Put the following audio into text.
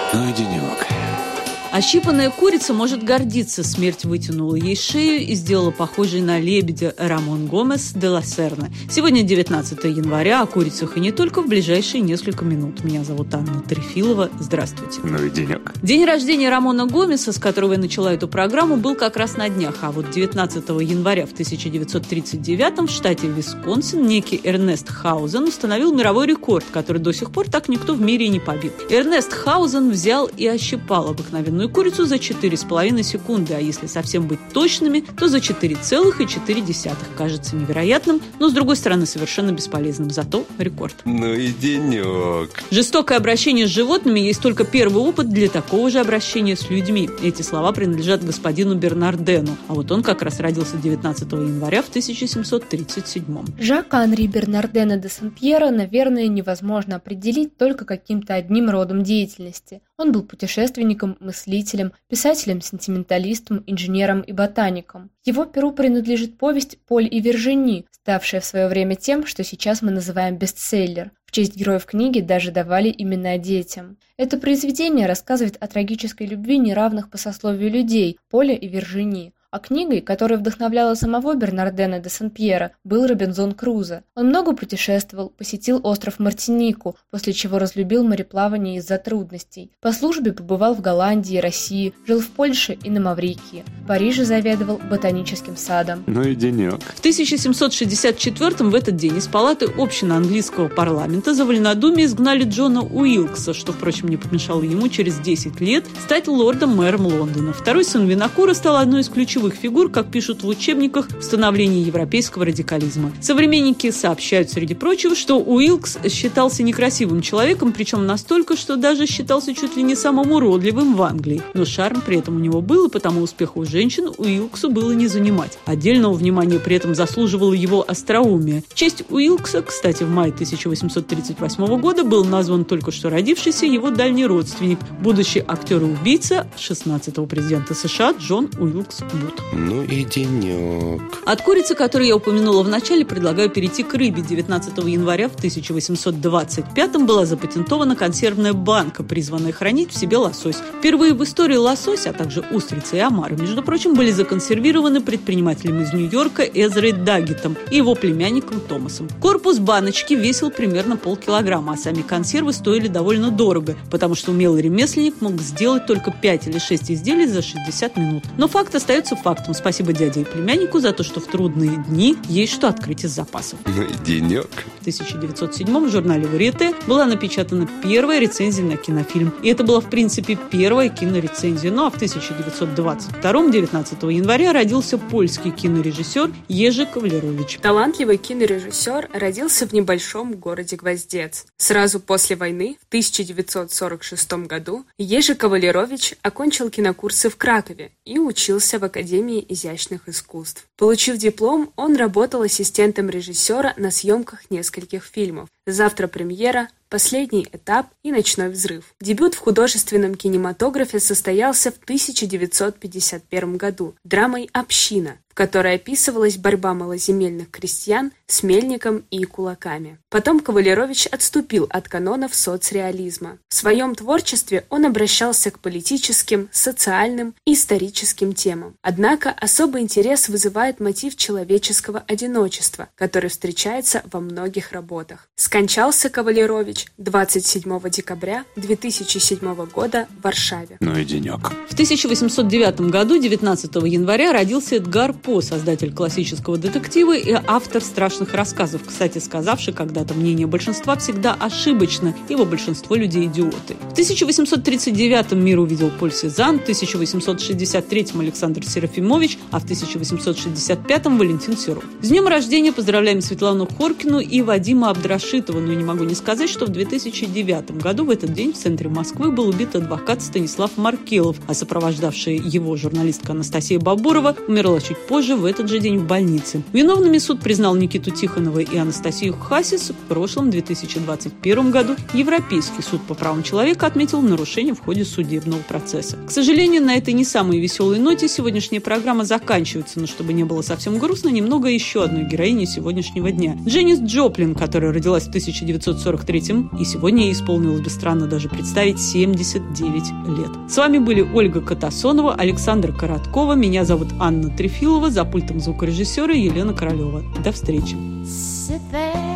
Ну и денек. Ощипанная курица может гордиться. Смерть вытянула ей шею и сделала похожей на лебедя Рамон Гомес де ла Серна. Сегодня 19 января, о курицах и не только в ближайшие несколько минут. Меня зовут Анна Трефилова. Здравствуйте. Ну и денек. День рождения Рамона Гомеса, с которого я начала эту программу, был как раз на днях. А вот 19 января в 1939 в штате Висконсин некий Эрнест Хаузен установил мировой рекорд, который до сих пор так никто в мире и не побил. Эрнест Хаузен взял и ощипал обыкновенную курицу за 4,5 секунды, а если совсем быть точными, то за 4,4. Кажется невероятным, но с другой стороны совершенно бесполезным. Зато рекорд. Ну и денек. Жестокое обращение с животными есть только первый опыт для такого же обращения с людьми. Эти слова принадлежат господину Бернардену, а вот он как раз родился 19 января в 1737. Жак-Анри Бернардена де Сен-Пьера, наверное, невозможно определить только каким-то одним родом деятельности. Он был путешественником, мыслителем, писателем-сентименталистом, инженером и ботаником. Его перу принадлежит повесть «Поль и Виржини», ставшая в свое время тем, что сейчас мы называем бестселлер. В честь героев книги даже давали имена детям. Это произведение рассказывает о трагической любви неравных по сословию людей Поля и Виржини. А книгой, которая вдохновляла самого Бернардена де Сен-Пьера, был Робинзон Крузо. Он много путешествовал, посетил остров Мартинику, после чего разлюбил мореплавание из-за трудностей. По службе побывал в Голландии, России, жил в Польше и на Маврикии. В Париже заведовал ботаническим садом. Ну и денек. В 1764 в этот день из палаты общин английского парламента за вольнодумие изгнали Джона Уилкса, что, впрочем, не помешало ему через 10 лет стать лордом-мэром Лондона. Второй сын Винокура стал одной из ключевых фигур, как пишут в учебниках, в становлении европейского радикализма. Современники сообщают, среди прочего, что Уилкс считался некрасивым человеком, причем настолько, что даже считался чуть ли не самым уродливым в Англии. Но шарм при этом у него был, и потому успеху женщин Уилксу было не занимать. Отдельного внимания при этом заслуживало его остроумие. В честь Уилкса, кстати, в мае 1838 года был назван только что родившийся его дальний родственник, будущий актер и убийца 16-го президента США Джон Уилкс Вуд. Ну и денек. От курицы, которую я упомянула в начале, предлагаю перейти к рыбе. 19 января в 1825 была запатентована консервная банка, призванная хранить в себе лосось. Впервые в истории лосось, а также устрицы и омары, между прочим, были законсервированы предпринимателем из Нью-Йорка Эзрой Даггетом и его племянником Томасом. Корпус баночки весил примерно полкилограмма, а сами консервы стоили довольно дорого, потому что умелый ремесленник мог сделать только 5 или 6 изделий за 60 минут. Но факт остается фактом. Спасибо дяде и племяннику за то, что в трудные дни есть что открыть из запасов. Ну и денек. В 1907 в журнале «Варьете» была напечатана первая рецензия на кинофильм. И это была, в принципе, первая кинорецензия. Ну а в 1922, 19 января, родился польский кинорежиссер Ежи Кавалерович. Талантливый кинорежиссер родился в небольшом городе Гвоздец. Сразу после войны, в 1946 году, Ежи Кавалерович окончил кинокурсы в Кракове и учился в Академии изящных искусств. Получив диплом, он работал ассистентом режиссера на съемках нескольких фильмов. «Завтра премьера», «Последний этап» и «Ночной взрыв». Дебют в художественном кинематографе состоялся в 1951 году драмой «Община», в которой описывалась борьба малоземельных крестьян с мельником и кулаками. Потом Кавалерович отступил от канонов соцреализма. В своем творчестве он обращался к политическим, социальным и историческим темам. Однако особый интерес вызывает мотив человеческого одиночества, который встречается во многих работах. Скончался Кавалерович 27 декабря 2007 года в Варшаве. Ну и денек. В 1809 году, 19 января, родился Эдгар По, создатель классического детектива и автор страшных рассказов, кстати, сказавший когда-то: мнение большинства всегда ошибочно, ибо большинство людей идиоты. В 1839 мир увидел Поль Сезанн, в 1863 Александр Серафимович, а в 1865 Валентин Серов. С днем рождения поздравляем Светлану Хоркину и Вадима Абдрашитова, но не могу не сказать, что в 2009 году в этот день в центре Москвы был убит адвокат Станислав Маркелов, а сопровождавшая его журналистка Анастасия Бабурова умерла чуть позже в этот же день в больнице. Виновными суд признал Никиту Тихонова и Анастасию Хасис. В прошлом 2021 году Европейский суд по правам человека отметил нарушение в ходе судебного процесса. К сожалению, на этой не самой веселой ноте сегодняшняя программа заканчивается, но чтобы не было совсем грустно, немного еще одной героини сегодняшнего дня. Дженнис Джоплин, которая родилась в 1943 молодым, и сегодня ей исполнилось бы, странно даже представить, 79 лет. С вами были Ольга Катасонова, Александра Короткова, меня зовут Анна Трефилова, за пультом звукорежиссера Елена Королева. До встречи.